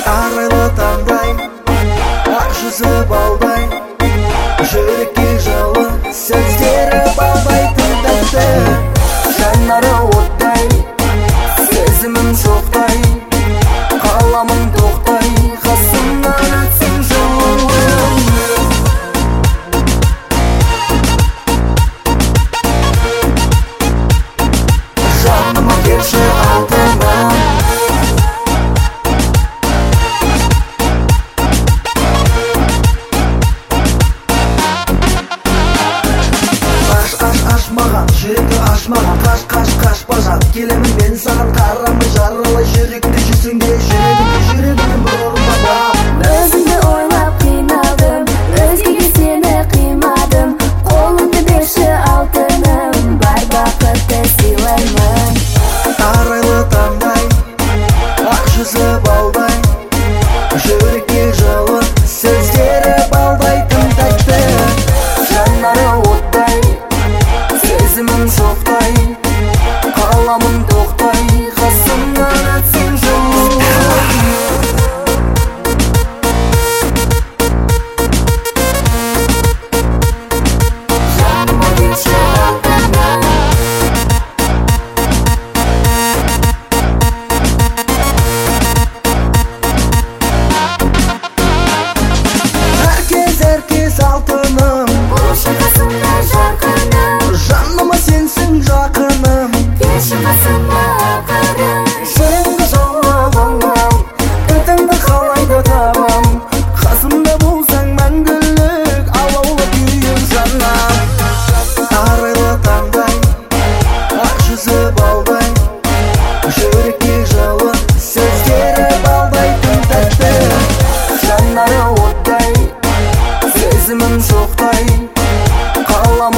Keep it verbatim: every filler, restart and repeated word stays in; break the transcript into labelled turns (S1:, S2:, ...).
S1: арайлы таңдай, ақ жүзі балдай, жүрекке жылы сөздері балдайтын тәтті. Жанары оттай, сезімім шоқтай, қаламың тоқтай, қасымнан өтсін жолым. Жаныма келші алтыным, маған жүректі аш маған, қаш қаш қаш бажат келемін мен саған, қарамай жаралай жүректі жүзіңде, жүрегімде жүрегімді бір ұрмадым.
S2: Өзімді ойлап қиналдым, өзгеге сені қимадым, қолыңды берші алтыным, бар бақытты сыйлаймын.
S1: Арайлы таңдай, ақ жүзі балдай, жүрекке жылы сөздері балдайтын тәтті. Жанары оттай, сезімім шоқтай, қаламың тоқтай, қасымнан өтсін жолым. Жаныма келші алтыным, әркез әркез алтыным,
S2: болшы қасымда жарқыным,
S1: жаныма сенсің жақыным.
S2: келші қасыма ақырым.
S1: Сенді жауабыңым, өтіңді қалайды табам, қасымда болсаң мәңгілік, алаулы күйім жанам. Арайлы таңдай, ақ жүзі балдай, жүрекке жылы сөздері балдайтын тәтті. Жанары оттай, сезімім шоқтай, қалам